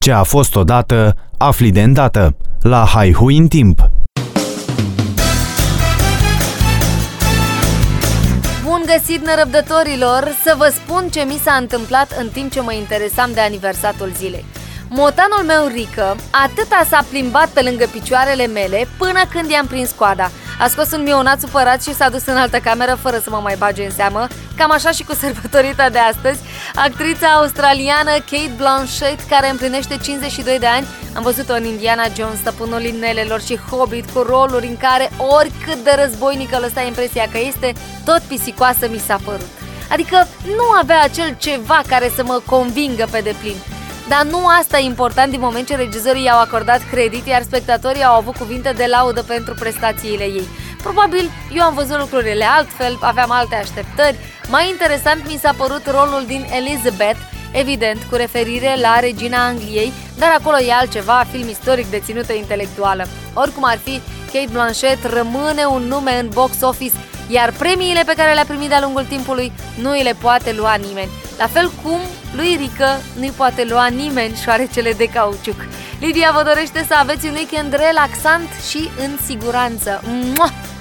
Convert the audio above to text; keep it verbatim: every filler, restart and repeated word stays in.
Ce a fost odată, afli de îndată. La Haihui în timp. Bun găsit, nerăbdătorilor! Să vă spun ce mi s-a întâmplat în timp ce mă interesam de aniversatul zilei. Motanul meu, Rică, atâta s-a plimbat pe lângă picioarele mele până când i-am prins coada. A scos un mionat supărat și s-a dus în altă cameră fără să mă mai bage în seamă. Cam așa și cu sărbătorita de astăzi, actrița australiană Cate Blanchett, care împlinește cincizeci și doi de ani. Am văzut-o în Indiana Jones, Stăpânul Inelelor și Hobbit, cu roluri în care, oricât de războinică lăsa impresia că este, tot pisicoasă mi s-a părut. Adică nu avea acel ceva care să mă convingă pe deplin. Dar nu asta e important din moment ce regizorii i-au acordat credit, iar spectatorii au avut cuvinte de laudă pentru prestațiile ei. Probabil eu am văzut lucrurile altfel, aveam alte așteptări. Mai interesant mi s-a părut rolul din Elizabeth, evident cu referire la regina Angliei, dar acolo e altceva, film istoric de ținută intelectuală. Oricum ar fi, Cate Blanchett rămâne un nume în box office, iar premiile pe care le-a primit de-a lungul timpului nu îi le poate lua nimeni. La fel cum lui Rică nu-i poate lua nimeni șoarecele de cauciuc. Lidia vă dorește să aveți un weekend relaxant și în siguranță. Mua!